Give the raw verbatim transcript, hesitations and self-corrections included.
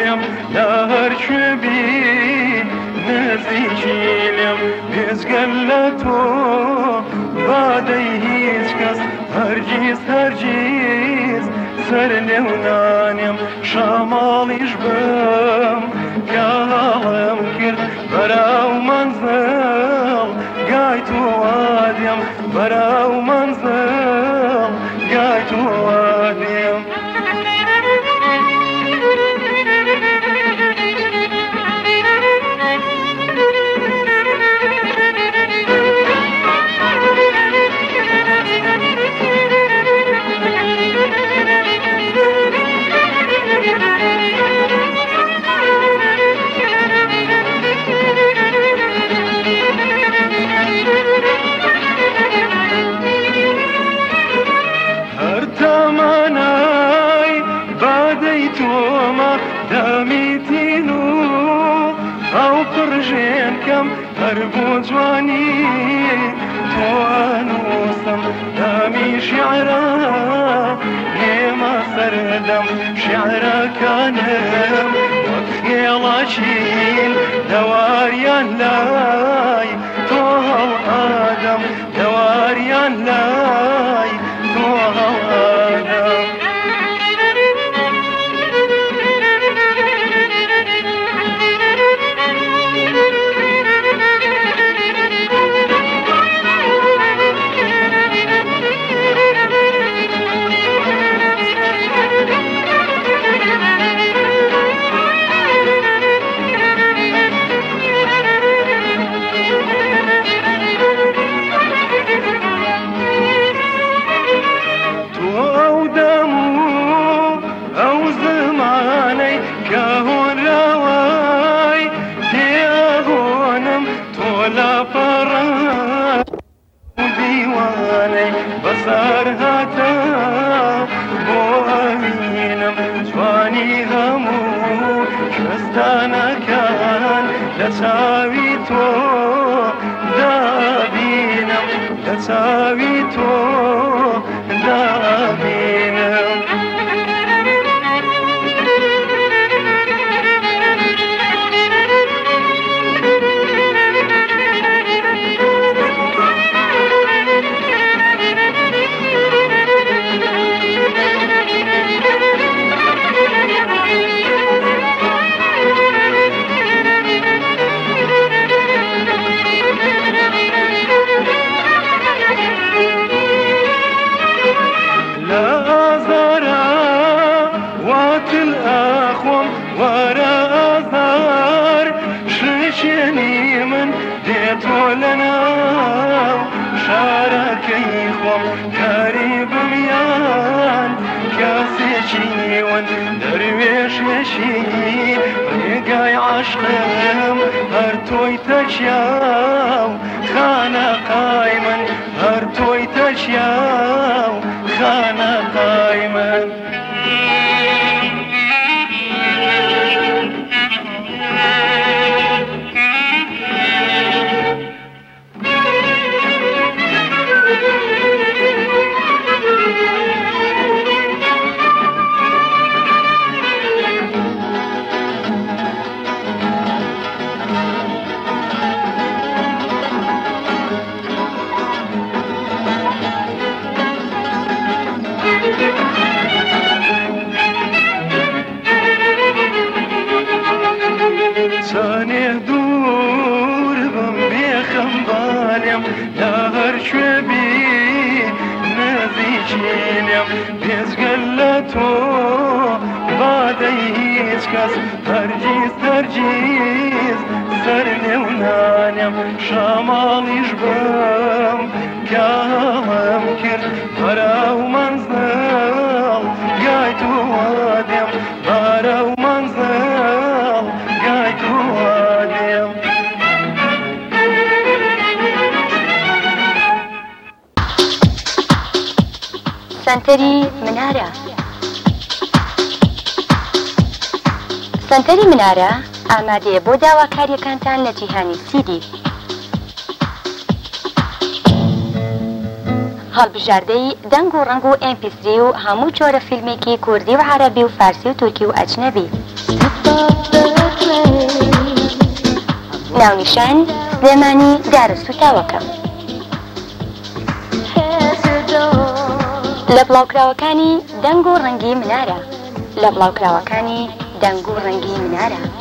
لێم لە هەرکوێبی نزیکی لێم بێزگەل لە تۆ بادەی هیچ کەس هەرگیز هەرگیز سەر لێونانێم شەماڵیش بم پیاڵم کرد بەراو مەنزڵ گای تۆ وادێم بەراو مەنزڵ گای تۆ وادێم تۆمە دەمیتین و ئەو پڕژێنکەم هەر بۆ جوانی تۆ ئەنووسم دامی شیعرە هێمە سەردەم شیعرەکانم وەک هێڵەچین دەواریان لای تۆ هەڵ ئادەم دەواریان لای تۆ هەڵ ئادەم بەسەر هاتە بۆ ئەمینم جوانی هەموو شەستانەکان لە چاوی تۆ دابینم لە چاوی تۆ دابینم تۆ لەناو شارەکەی خۆم کاری بمیان کاسێکی ون دەروێشێشی ڕێگای عاشقم هەر تۆی تەچیاو خانەقای من هەر تۆی تەچیاو خانەقای من چانێ دوور بم بێخەم بالێم لە هەرکوێبی نزیکی لێم بێجگەل لە تۆ بادەی هیچ کەس هەرگیز هەرگیز سەر لێونانێم شەماڵیش بم پیاڵم کرد بەراو مەنزڵ گای تۆ وادێم بەراو مەنزڵ گای تۆ وادێم سەنتەری منارە سەنتەری منارە ئامادەیە بۆ داواکاریەکانتان لە جیهانی سیدی هەڵبژاردەی دەنگ و ڕەنگ و ئێم پی سری و هەموو جۆرە فیلمێکی کوردی و عەرەبی و فارسی و تورکی و ئەجنەبی ناونیشان سلێمانی دارەسوو تاوەکەم لە بڵاوکراوەکانی دەنگ و ڕەنگی منارە لە بڵاوکراوەکانی دەنگ و ڕەنگی منارە